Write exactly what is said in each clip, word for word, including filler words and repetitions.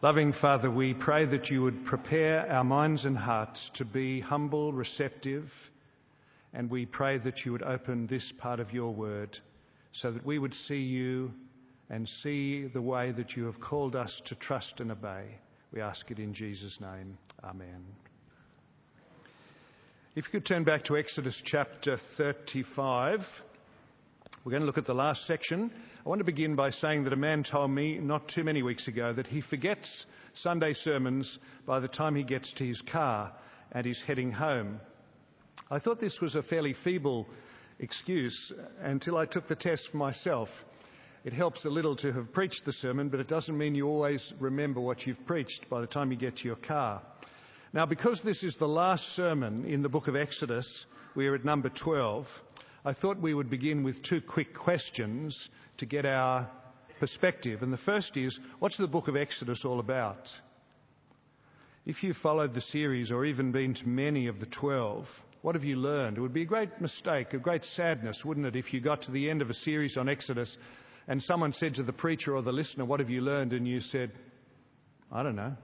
Loving Father, we pray that you would prepare our minds and hearts to be humble, receptive, and we pray that you would open this part of your word so that we would see you and see the way that you have called us to trust and obey. We ask it in Jesus' name. Amen. If you could turn back to Exodus chapter thirty-five. We're going to look at the last section. I want to begin by saying that a man told me not too many weeks ago that he forgets Sunday sermons by the time he gets to his car and is heading home. I thought this was a fairly feeble excuse until I took the test for myself. It helps a little to have preached the sermon, but it doesn't mean you always remember what you've preached by the time you get to your car. Now, because this is the last sermon in the book of Exodus, we are at number twelve, I thought we would begin with two quick questions to get our perspective. And the first is, what's the book of Exodus all about? If you've followed the series or even been to many of the twelve, what have you learned? It would be a great mistake, a great sadness, wouldn't it, if you got to the end of a series on Exodus and someone said to the preacher or the listener, what have you learned? And you said, I don't know.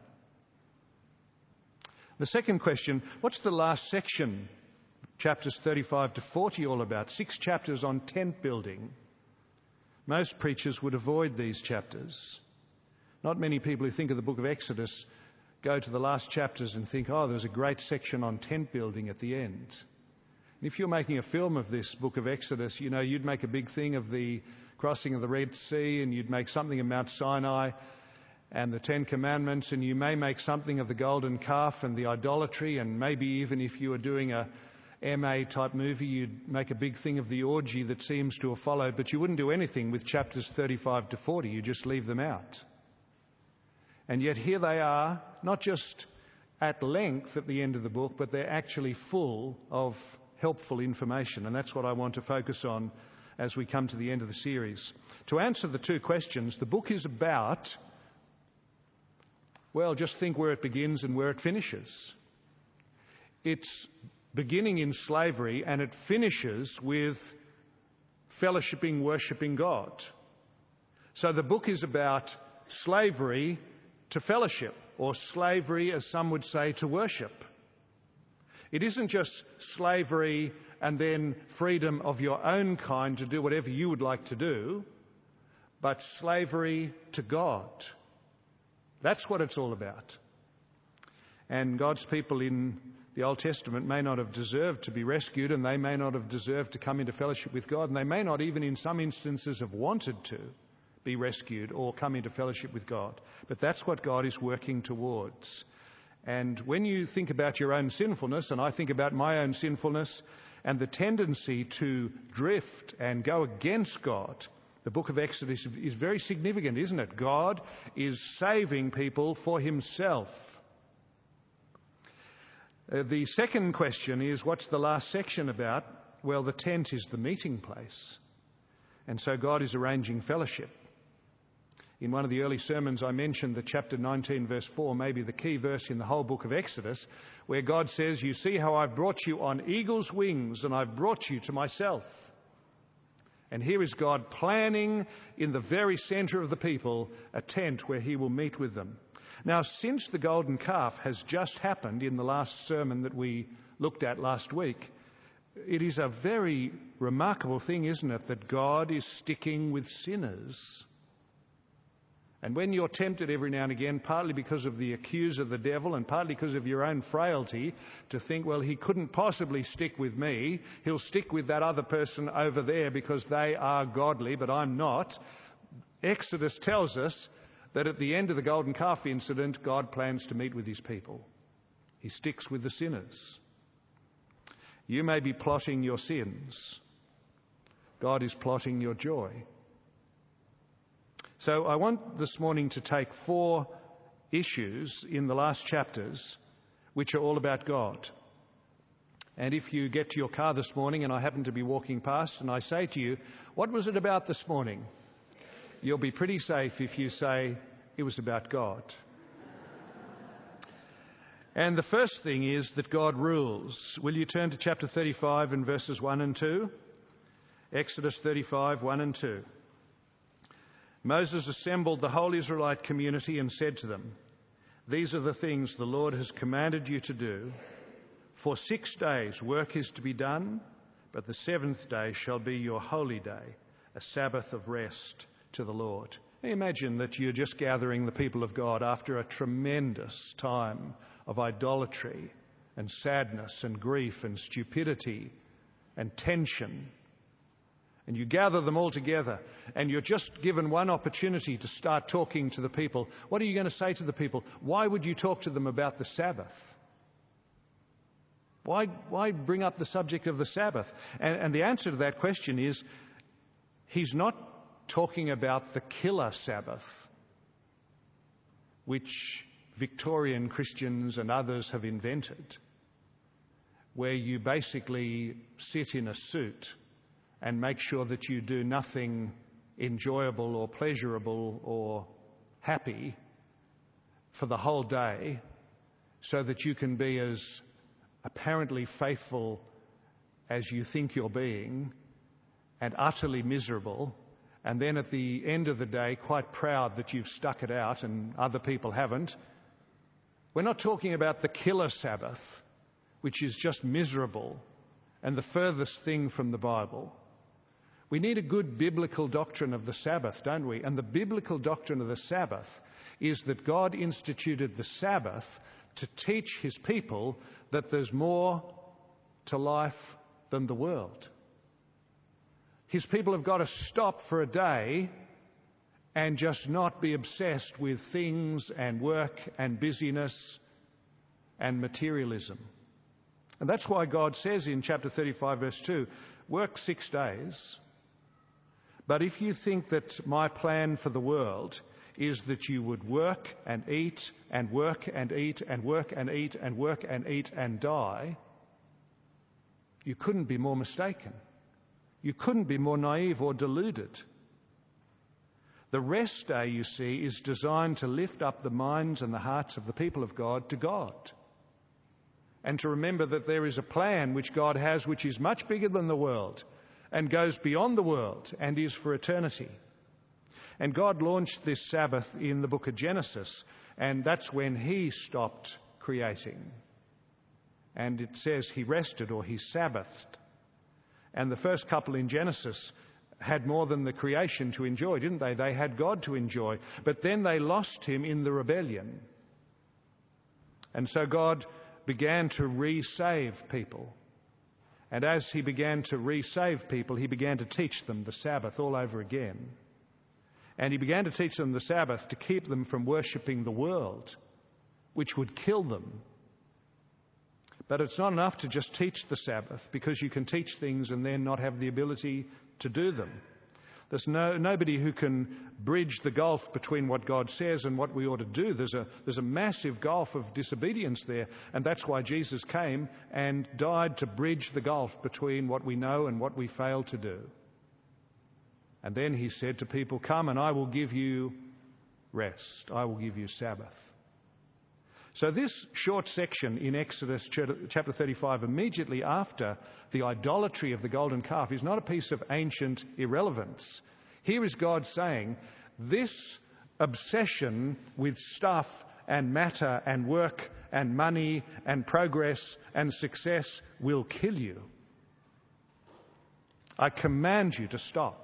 The second question, what's the last section, chapters thirty-five to forty, all about? Six chapters on tent building. Most preachers would avoid these chapters. Not many people who think of the book of Exodus go to the last chapters and think, oh, there's a great section on tent building at the end. And if you're making a film of this book of Exodus, you know, you'd make a big thing of the crossing of the Red Sea, and you'd make something of Mount Sinai and the Ten Commandments, and you may make something of the golden calf and the idolatry, and maybe even if you were doing a M A type movie, you'd make a big thing of the orgy that seems to have followed, but you wouldn't do anything with chapters thirty-five to forty. You just leave them out. And yet here they are, not just at length at the end of the book, but they're actually full of helpful information. And that's what I want to focus on as we come to the end of the series. To answer the two questions, the book is about, well, just think where it begins and where it finishes. It's beginning in slavery, and it finishes with fellowshipping, worshipping God. So the book is about slavery to fellowship, or slavery, as some would say, to worship. It isn't just slavery and then freedom of your own kind to do whatever you would like to do, but slavery to God. That's what it's all about. And God's people in the Old Testament may not have deserved to be rescued, and they may not have deserved to come into fellowship with God, and they may not even in some instances have wanted to be rescued or come into fellowship with God. But that's what God is working towards. And when you think about your own sinfulness, and I think about my own sinfulness and the tendency to drift and go against God, the book of Exodus is very significant, isn't it? God is saving people for himself. Uh, the second question is, what's the last section about? Well, the tent is the meeting place. And so God is arranging fellowship. In one of the early sermons, I mentioned that chapter nineteen, verse four, may be the key verse in the whole book of Exodus, where God says, you see how I've brought you on eagle's wings, and I've brought you to myself. And here is God planning in the very centre of the people a tent where he will meet with them. Now, since the golden calf has just happened in the last sermon that we looked at last week, it is a very remarkable thing, isn't it, that God is sticking with sinners. And when you're tempted every now and again, partly because of the accuser, the devil, and partly because of your own frailty, to think, well, he couldn't possibly stick with me, he'll stick with that other person over there because they are godly, but I'm not. Exodus tells us that at the end of the golden calf incident, God plans to meet with his people. He sticks with the sinners. You may be plotting your sins. God is plotting your joy. So I want this morning to take four issues in the last chapters which are all about God. And if you get to your car this morning and I happen to be walking past and I say to you, what was it about this morning? You'll be pretty safe if you say, it was about God. And the first thing is that God rules. Will you turn to chapter thirty-five and verses one and two? Exodus thirty-five, one and two. Moses assembled the whole Israelite community and said to them, "These are the things the Lord has commanded you to do. For six days work is to be done, but the seventh day shall be your holy day, a Sabbath of rest to the Lord." Imagine that you're just gathering the people of God after a tremendous time of idolatry and sadness and grief and stupidity and tension. And you gather them all together and you're just given one opportunity to start talking to the people. What are you going to say to the people? Why would you talk to them about the Sabbath? Why, why bring up the subject of the Sabbath? And, and the answer to that question is, he's not talking about the killer Sabbath, which Victorian Christians and others have invented, where you basically sit in a suit and make sure that you do nothing enjoyable or pleasurable or happy for the whole day so that you can be as apparently faithful as you think you're being and utterly miserable, and then at the end of the day quite proud that you've stuck it out and other people haven't. We're not talking about the killer Sabbath, which is just miserable and the furthest thing from the Bible. We need a good biblical doctrine of the Sabbath, don't we? And the biblical doctrine of the Sabbath is that God instituted the Sabbath to teach his people that there's more to life than the world. His people have got to stop for a day and just not be obsessed with things and work and busyness and materialism. And that's why God says in chapter thirty-five, verse two, work six days. But if you think that my plan for the world is that you would work and eat and work and eat and work and eat and work and eat and die, you couldn't be more mistaken. You couldn't be more naive or deluded. The rest day, you see, is designed to lift up the minds and the hearts of the people of God to God. And to remember that there is a plan which God has which is much bigger than the world and goes beyond the world and is for eternity. And God launched this Sabbath in the book of Genesis, and that's when he stopped creating. And it says he rested, or he Sabbathed. And the first couple in Genesis had more than the creation to enjoy, didn't they? They had God to enjoy. But then they lost him in the rebellion. And so God began to re-save people. And as he began to re-save people, he began to teach them the Sabbath all over again. And he began to teach them the Sabbath to keep them from worshipping the world, which would kill them. But it's not enough to just teach the Sabbath, because you can teach things and then not have the ability to do them. There's no, nobody who can bridge the gulf between what God says and what we ought to do. There's a, there's a massive gulf of disobedience there, and that's why Jesus came and died to bridge the gulf between what we know and what we fail to do. And then he said to people, "Come and I will give you rest. I will give you Sabbath." So this short section in Exodus chapter thirty-five, immediately after the idolatry of the golden calf, is not a piece of ancient irrelevance. Here is God saying, this obsession with stuff and matter and work and money and progress and success will kill you. I command you to stop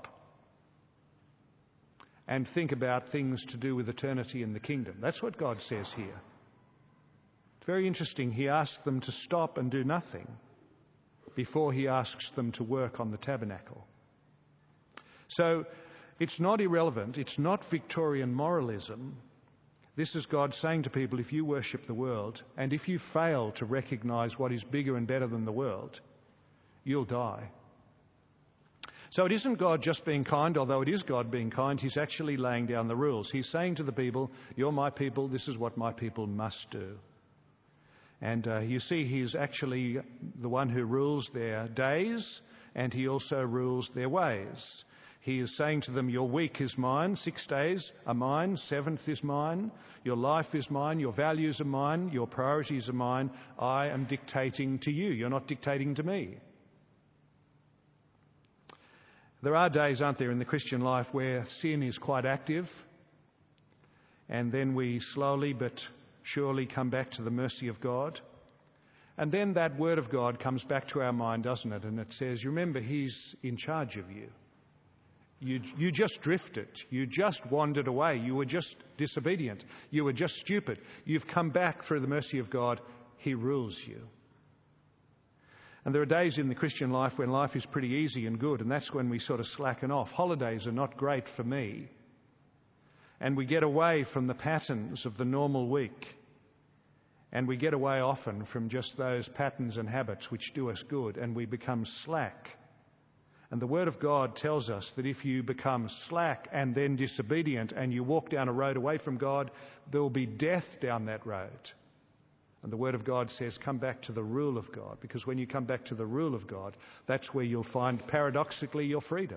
and think about things to do with eternity in the kingdom. That's what God says here. It's very interesting. He asks them to stop and do nothing before he asks them to work on the tabernacle. So it's not irrelevant. It's not Victorian moralism. This is God saying to people, if you worship the world and if you fail to recognize what is bigger and better than the world, you'll die. So it isn't God just being kind, although it is God being kind. He's actually laying down the rules. He's saying to the people, you're my people, this is what my people must do. And uh, you see, he's actually the one who rules their days, and he also rules their ways. He is saying to them, your week is mine, six days are mine, seventh is mine, your life is mine, your values are mine, your priorities are mine. I am dictating to you. You're not dictating to me. There are days, aren't there, in the Christian life where sin is quite active, and then we slowly but surely come back to the mercy of God. And then that word of God comes back to our mind, doesn't it? And it says, remember, he's in charge of you. You, you just drifted. You just wandered away. You were just disobedient. You were just stupid. You've come back through the mercy of God. He rules you. And there are days in the Christian life when life is pretty easy and good, and that's when we sort of slacken off. Holidays are not great for me. And we get away from the patterns of the normal week. And we get away often from just those patterns and habits which do us good, and we become slack. And the Word of God tells us that if you become slack and then disobedient and you walk down a road away from God, there will be death down that road. And the Word of God says, come back to the rule of God, because when you come back to the rule of God, that's where you'll find, paradoxically, your freedom.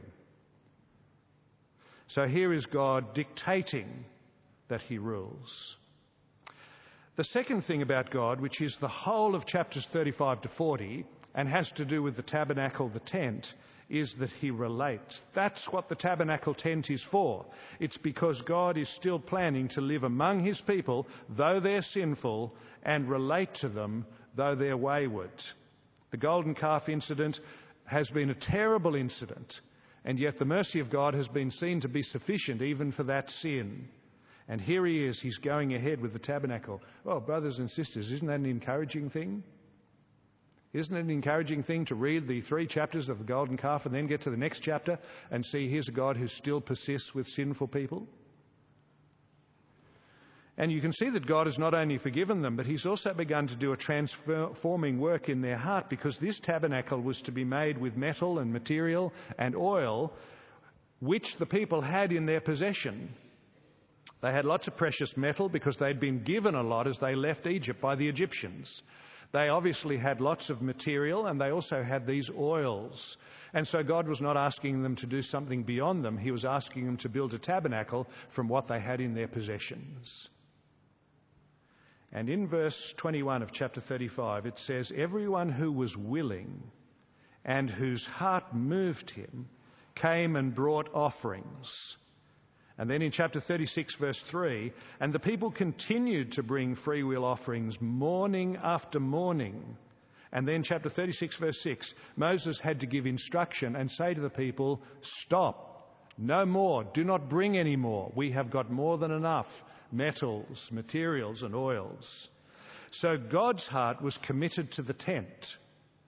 So here is God dictating that he rules. The second thing about God, which is the whole of chapters thirty-five to forty, and has to do with the tabernacle, the tent, is that he relates. That's what the tabernacle tent is for. It's because God is still planning to live among his people, though they're sinful, and relate to them, though they're wayward. The golden calf incident has been a terrible incident, and yet the mercy of God has been seen to be sufficient even for that sin. And here he is, he's going ahead with the tabernacle. Oh, brothers and sisters, isn't that an encouraging thing? Isn't it an encouraging thing to read the three chapters of the golden calf and then get to the next chapter and see here's a God who still persists with sinful people? And you can see that God has not only forgiven them, but he's also begun to do a transforming work in their heart, because this tabernacle was to be made with metal and material and oil, which the people had in their possession. They had lots of precious metal because they'd been given a lot as they left Egypt by the Egyptians. They obviously had lots of material, and they also had these oils. And so God was not asking them to do something beyond them. He was asking them to build a tabernacle from what they had in their possessions. And in verse twenty-one of chapter thirty-five, it says, everyone who was willing and whose heart moved him came and brought offerings. And then in chapter thirty-six, verse three, and the people continued to bring freewill offerings morning after morning. And then chapter thirty-six, verse six, Moses had to give instruction and say to the people, stop, no more, do not bring any more. We have got more than enough metals, materials and oils. So God's heart was committed to the tent,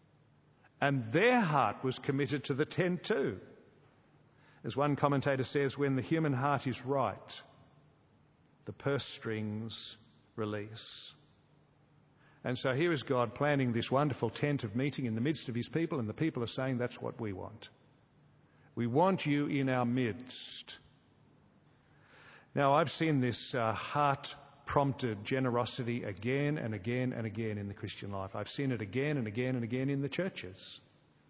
and their heart was committed to the tent too. As one commentator says, when the human heart is right, the purse strings release. And so here is God planning this wonderful tent of meeting in the midst of his people, and the people are saying, that's what we want. We want you in our midst. Now, I've seen this uh, heart-prompted generosity again and again and again in the Christian life. I've seen it again and again and again in the churches.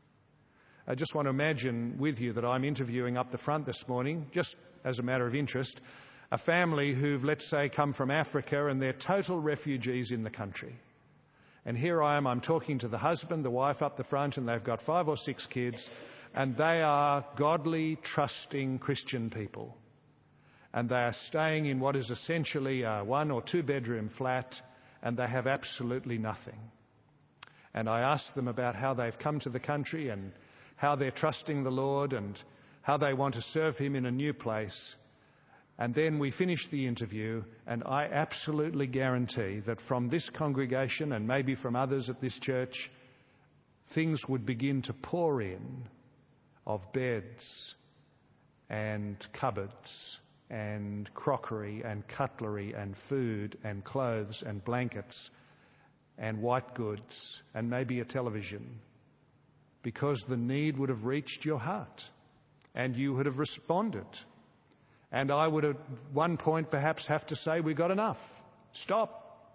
I just want to imagine with you that I'm interviewing up the front this morning, just as a matter of interest, a family who've, let's say, come from Africa and they're total refugees in the country. And here I am, I'm talking to the husband, the wife up the front, and they've got five or six kids, and they are godly, trusting Christian people. And they are staying in what is essentially a one or two bedroom flat, and they have absolutely nothing. And I ask them about how they've come to the country and how they're trusting the Lord and how they want to serve him in a new place. And then we finish the interview, and I absolutely guarantee that from this congregation and maybe from others at this church, things would begin to pour in of beds and cupboards and crockery and cutlery and food and clothes and blankets and white goods and maybe a television, because the need would have reached your heart and you would have responded. And I would at one point perhaps have to say, we got enough. Stop.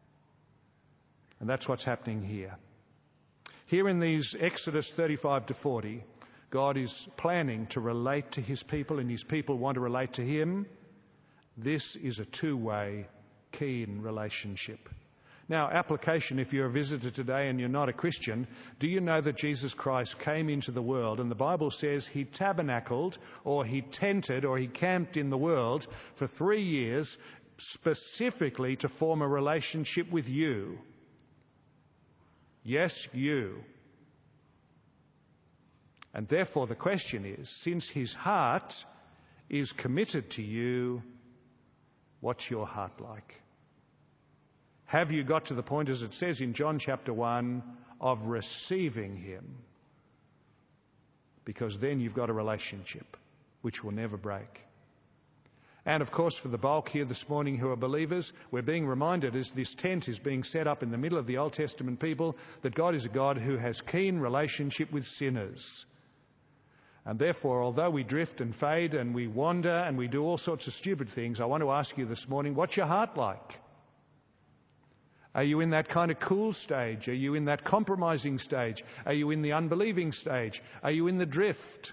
And that's what's happening here. Here in these Exodus thirty-five to forty, God is planning to relate to his people, and his people want to relate to him. This is a two-way, keen relationship. Now, application, if you're a visitor today and you're not a Christian, do you know that Jesus Christ came into the world, and the Bible says he tabernacled or he tented or he camped in the world for three years specifically to form a relationship with you? Yes, you. And therefore the question is, since his heart is committed to you, what's your heart like? Have you got to the point, as it says in John chapter one, of receiving him? Because then you've got a relationship which will never break. And of course, for the bulk here this morning who are believers, we're being reminded as this tent is being set up in the middle of the Old Testament people that God is a God who has keen relationship with sinners. And therefore, although we drift and fade and we wander and we do all sorts of stupid things, I want to ask you this morning, what's your heart like? Are you in that kind of cool stage? Are you in that compromising stage? Are you in the unbelieving stage? Are you in the drift?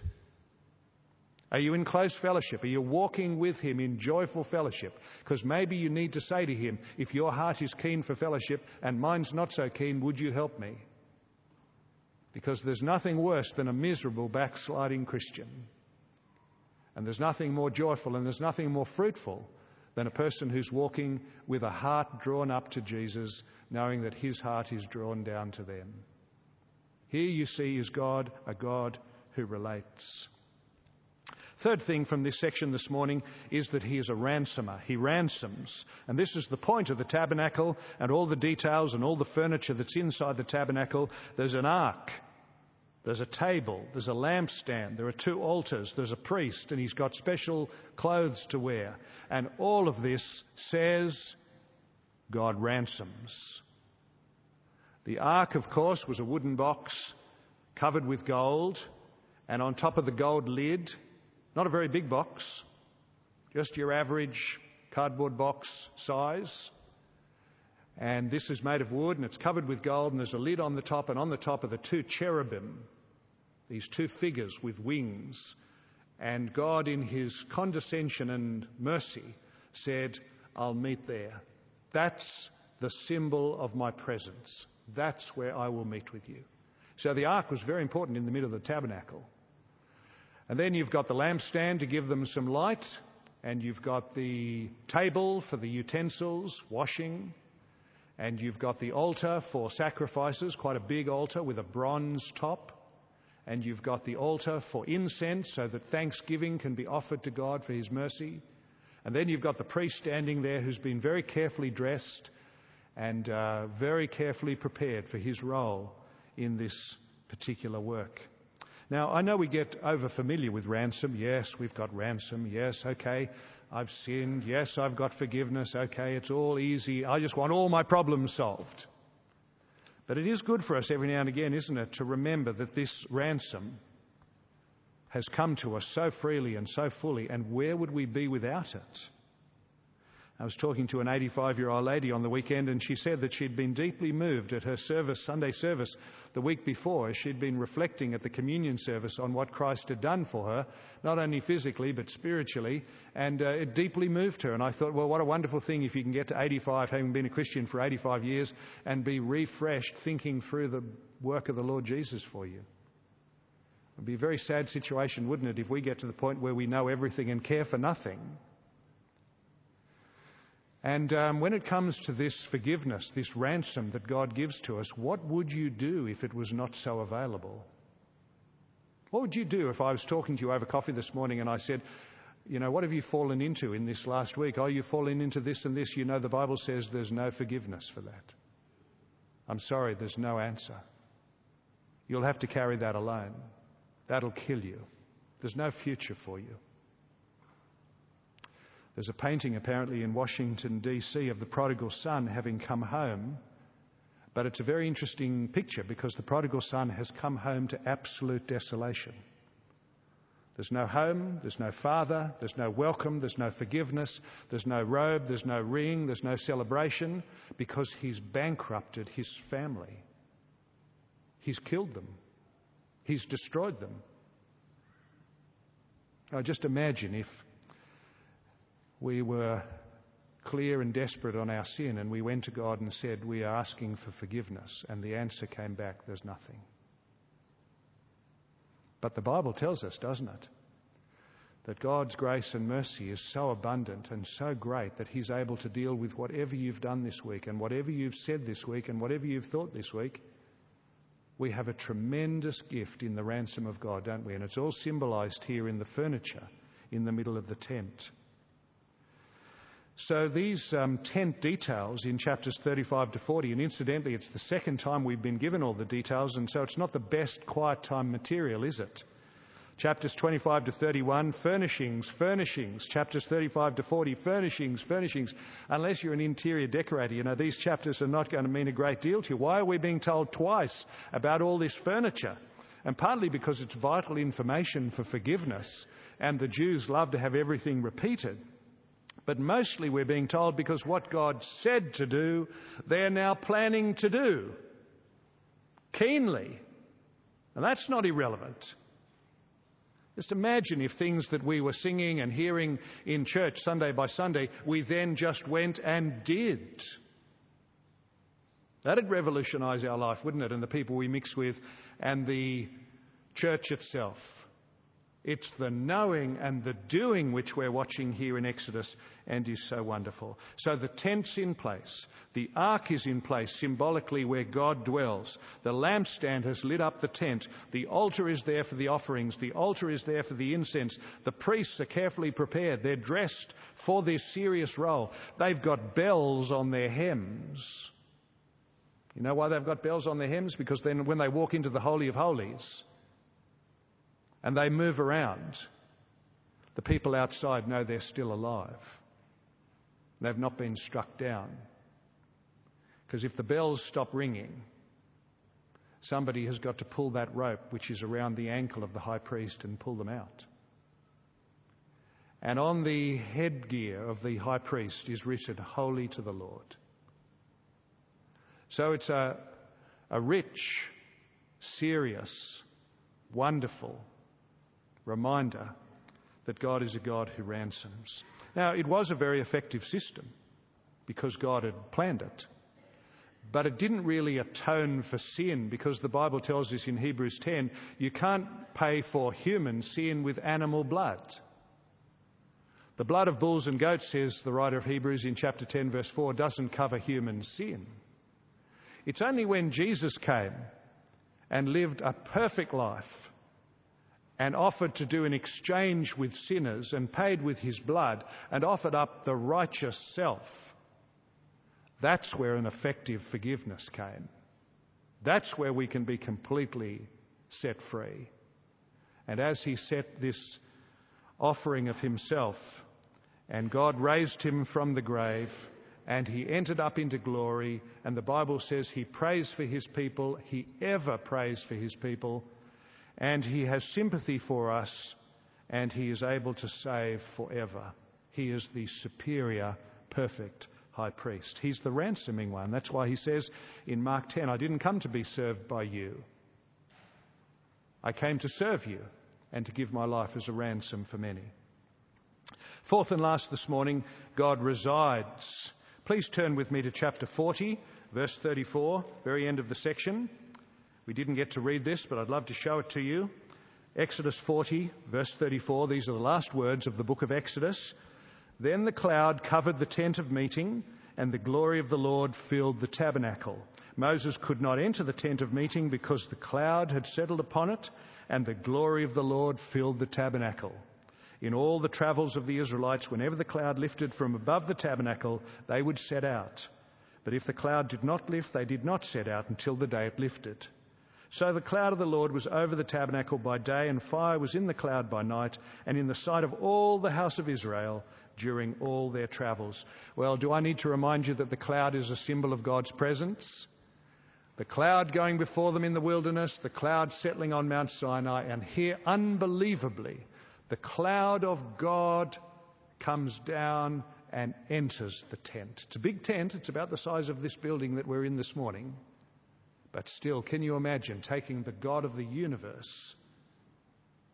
Are you in close fellowship? Are you walking with him in joyful fellowship? Because maybe you need to say to him, if your heart is keen for fellowship and mine's not so keen, would you help me? Because there's nothing worse than a miserable backsliding Christian. And there's nothing more joyful and there's nothing more fruitful than a person who's walking with a heart drawn up to Jesus, knowing that his heart is drawn down to them. Here you see is God, a God who relates. Third thing from this section this morning is that he is a ransomer. He ransoms. And this is the point of the tabernacle and all the details and all the furniture that's inside the tabernacle. There's an ark. There's a table. There's a lampstand. There are two altars. There's a priest, and he's got special clothes to wear. And all of this says God ransoms. The ark, of course, was a wooden box covered with gold, and on top of the gold lid, not a very big box, just your average cardboard box size. And this is made of wood and it's covered with gold, and there's a lid on the top, and on the top are the two cherubim, these two figures with wings. And God, in his condescension and mercy, said, I'll meet there. That's the symbol of my presence. That's where I will meet with you. So the ark was very important in the middle of the tabernacle. And then you've got the lampstand to give them some light, and you've got the table for the utensils, washing, and you've got the altar for sacrifices, quite a big altar with a bronze top, and you've got the altar for incense so that thanksgiving can be offered to God for his mercy. And then you've got the priest standing there who's been very carefully dressed and uh, very carefully prepared for his role in this particular work. Now, I know we get over familiar with ransom. Yes, we've got ransom. Yes, okay, I've sinned. Yes, I've got forgiveness. Okay, it's all easy. I just want all my problems solved. But it is good for us every now and again, isn't it, to remember that this ransom has come to us so freely and so fully, and where would we be without it? I was talking to an eighty-five-year-old lady on the weekend, and she said that she'd been deeply moved at her service, Sunday service, the week before, as she'd been reflecting at the communion service on what Christ had done for her, not only physically but spiritually, and uh, it deeply moved her. And I thought, well, what a wonderful thing if you can get to eighty-five, having been a Christian for eighty-five years, and be refreshed thinking through the work of the Lord Jesus for you. It would be a very sad situation, wouldn't it, if we get to the point where we know everything and care for nothing. And um, when it comes to this forgiveness, this ransom that God gives to us, what would you do if it was not so available? What would you do if I was talking to you over coffee this morning and I said, you know, what have you fallen into in this last week? Oh, you've fallen into this and this. You know, the Bible says there's no forgiveness for that. I'm sorry, there's no answer. You'll have to carry that alone. That'll kill you. There's no future for you. There's a painting apparently in Washington, D C of the prodigal son having come home. But it's a very interesting picture because the prodigal son has come home to absolute desolation. There's no home, there's no father, there's no welcome, there's no forgiveness, there's no robe, there's no ring, there's no celebration because he's bankrupted his family. He's killed them. He's destroyed them. Now just imagine if we were clear and desperate on our sin, and we went to God and said, we are asking for forgiveness, and the answer came back, there's nothing. But the Bible tells us, doesn't it, that God's grace and mercy is so abundant and so great that he's able to deal with whatever you've done this week and whatever you've said this week and whatever you've thought this week. We have a tremendous gift in the ransom of God, don't we? And it's all symbolised here in the furniture in the middle of the tent. So these um, tent details in chapters thirty-five to forty, and incidentally it's the second time we've been given all the details, and so it's not the best quiet time material, is it? Chapters twenty-five to thirty-one, furnishings, furnishings. Chapters thirty-five to forty, furnishings, furnishings. Unless you're an interior decorator, you know, these chapters are not going to mean a great deal to you. Why are we being told twice about all this furniture? And partly because it's vital information for forgiveness, and the Jews love to have everything repeated. But mostly we're being told because what God said to do, they're now planning to do. Keenly. And that's not irrelevant. Just imagine if things that we were singing and hearing in church Sunday by Sunday, we then just went and did. That'd revolutionise our life, wouldn't it? And the people we mix with and the church itself. It's the knowing and the doing which we're watching here in Exodus and is so wonderful. So the tent's in place. The ark is in place, symbolically where God dwells. The lampstand has lit up the tent. The altar is there for the offerings. The altar is there for the incense. The priests are carefully prepared. They're dressed for this serious role. They've got bells on their hems. You know why they've got bells on their hems? Because then when they walk into the Holy of Holies, and they move around, the people outside know they're still alive. They've not been struck down. Because if the bells stop ringing, somebody has got to pull that rope which is around the ankle of the high priest and pull them out. And on the headgear of the high priest is written, Holy to the Lord. So it's a, a rich, serious, wonderful reminder that God is a God who ransoms. Now, it was a very effective system because God had planned it. But it didn't really atone for sin because the Bible tells us in Hebrews ten, you can't pay for human sin with animal blood. The blood of bulls and goats, says the writer of Hebrews in chapter ten, verse four, doesn't cover human sin. It's only when Jesus came and lived a perfect life and offered to do an exchange with sinners and paid with his blood and offered up the righteous self. That's where an effective forgiveness came. That's where we can be completely set free. And as he set this offering of himself, and God raised him from the grave, and he entered up into glory, and the Bible says he prays for his people, he ever prays for his people, and he has sympathy for us, and he is able to save forever. He is the superior, perfect high priest. He's the ransoming one. That's why he says in Mark ten, I didn't come to be served by you. I came to serve you and to give my life as a ransom for many. Fourth and last this morning, God resides. Please turn with me to chapter forty, verse thirty-four, very end of the section. We didn't get to read this, but I'd love to show it to you. Exodus forty, verse thirty-four. These are the last words of the book of Exodus. Then the cloud covered the tent of meeting, and the glory of the Lord filled the tabernacle. Moses could not enter the tent of meeting because the cloud had settled upon it, and the glory of the Lord filled the tabernacle. In all the travels of the Israelites, whenever the cloud lifted from above the tabernacle, they would set out. But if the cloud did not lift, they did not set out until the day it lifted. So the cloud of the Lord was over the tabernacle by day, and fire was in the cloud by night, and in the sight of all the house of Israel during all their travels. Well, do I need to remind you that the cloud is a symbol of God's presence? The cloud going before them in the wilderness, the cloud settling on Mount Sinai, and here, unbelievably, the cloud of God comes down and enters the tent. It's a big tent. It's about the size of this building that we're in this morning. But still, can you imagine taking the God of the universe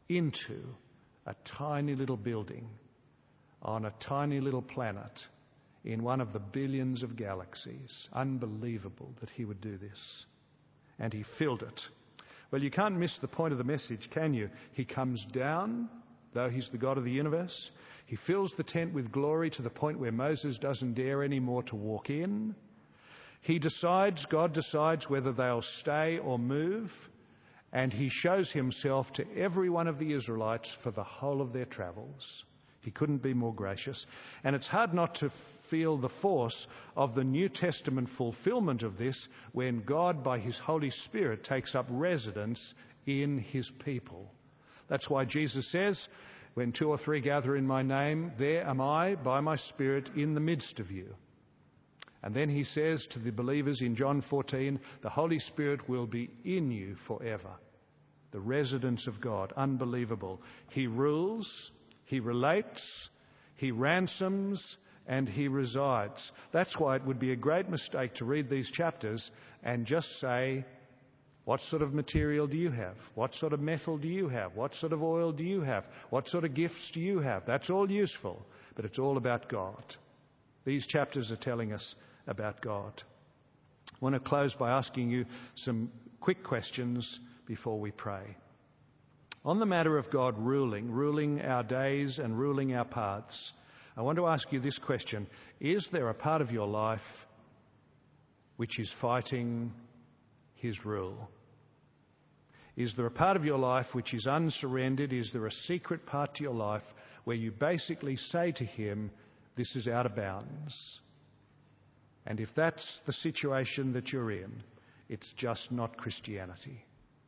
into a tiny little building on a tiny little planet in one of the billions of galaxies. Unbelievable that he would do this. And he filled it. Well, you can't miss the point of the message, can you? He comes down, though he's the God of the universe. He fills the tent with glory to the point where Moses doesn't dare anymore to walk in. He decides, God decides whether they'll stay or move. And he shows himself to every one of the Israelites for the whole of their travels. He couldn't be more gracious. And it's hard not to feel the force of the New Testament fulfillment of this when God, by his Holy Spirit, takes up residence in his people. That's why Jesus says, when two or three gather in my name, there am I by my Spirit in the midst of you. And then he says to the believers in John fourteen, the Holy Spirit will be in you forever. The residence of God. Unbelievable. He rules, he relates, he ransoms, and he resides. That's why it would be a great mistake to read these chapters and just say, what sort of material do you have? What sort of metal do you have? What sort of oil do you have? What sort of gifts do you have? That's all useful, but it's all about God. These chapters are telling us about God. I want to close by asking you some quick questions before we pray. On the matter of God ruling, ruling our days and ruling our paths, I want to ask you this question. Is there a part of your life which is fighting his rule? Is there a part of your life which is unsurrendered? Is there a secret part to your life where you basically say to him, this is out of bounds? And if that's the situation that you're in, it's just not Christianity.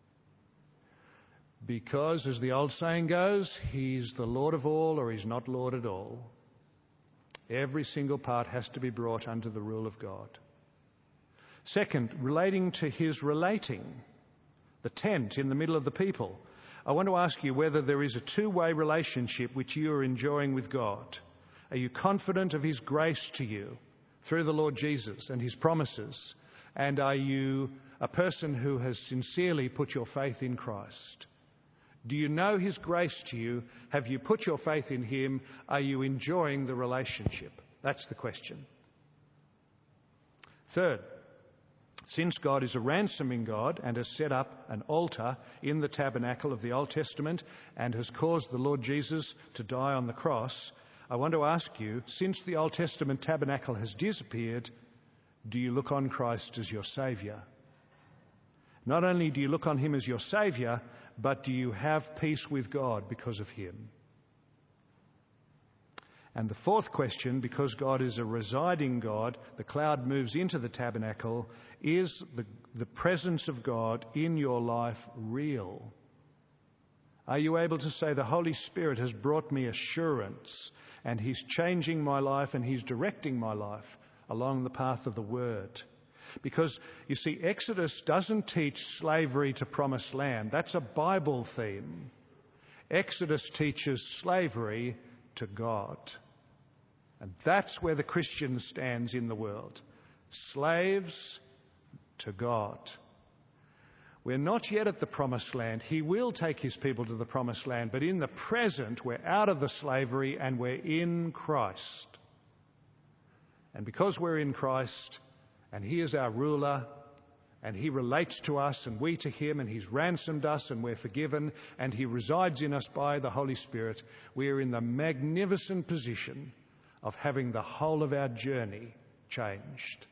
Because, as the old saying goes, he's the Lord of all or he's not Lord at all. Every single part has to be brought under the rule of God. Second, relating to his relating, the tent in the middle of the people. I want to ask you whether there is a two-way relationship which you are enjoying with God. Are you confident of his grace to you through the Lord Jesus and his promises? And are you a person who has sincerely put your faith in Christ? Do you know his grace to you? Have you put your faith in him? Are you enjoying the relationship? That's the question. Third, since God is a ransoming God and has set up an altar in the tabernacle of the Old Testament and has caused the Lord Jesus to die on the cross, I want to ask you, since the Old Testament tabernacle has disappeared, do you look on Christ as your Saviour? Not only do you look on him as your Saviour, but do you have peace with God because of him? And the fourth question, because God is a residing God, the cloud moves into the tabernacle, is the, the presence of God in your life real? Are you able to say, the Holy Spirit has brought me assurance and he's changing my life and he's directing my life along the path of the Word? Because, you see, Exodus doesn't teach slavery to promised land. That's a Bible theme. Exodus teaches slavery to God. And that's where the Christian stands in the world. Slaves to God. We're not yet at the promised land. He will take his people to the promised land. But in the present, we're out of the slavery and we're in Christ. And because we're in Christ, and he is our ruler, and he relates to us and we to him, and he's ransomed us and we're forgiven, and he resides in us by the Holy Spirit, we are in the magnificent position of having the whole of our journey changed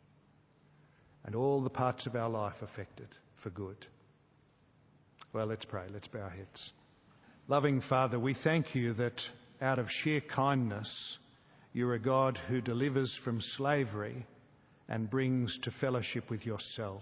and all the parts of our life affected for good. Well, let's pray. Let's bow our heads. Loving Father, we thank you that out of sheer kindness, you're a God who delivers from slavery and brings to fellowship with yourself.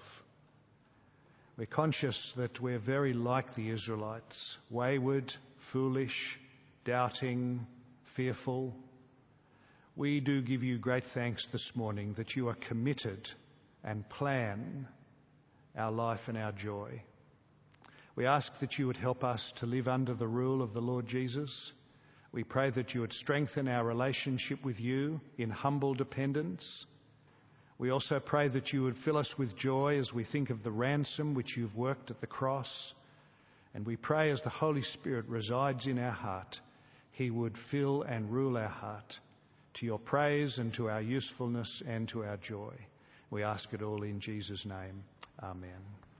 We're conscious that we're very like the Israelites, wayward, foolish, doubting, fearful. We do give you great thanks this morning that you are committed and plan our life and our joy. We ask that you would help us to live under the rule of the Lord Jesus. We pray that you would strengthen our relationship with you in humble dependence. We also pray that you would fill us with joy as we think of the ransom which you've worked at the cross. And we pray as the Holy Spirit resides in our heart, he would fill and rule our heart to to your praise and to our usefulness and to our joy. We ask it all in Jesus' name. Amen.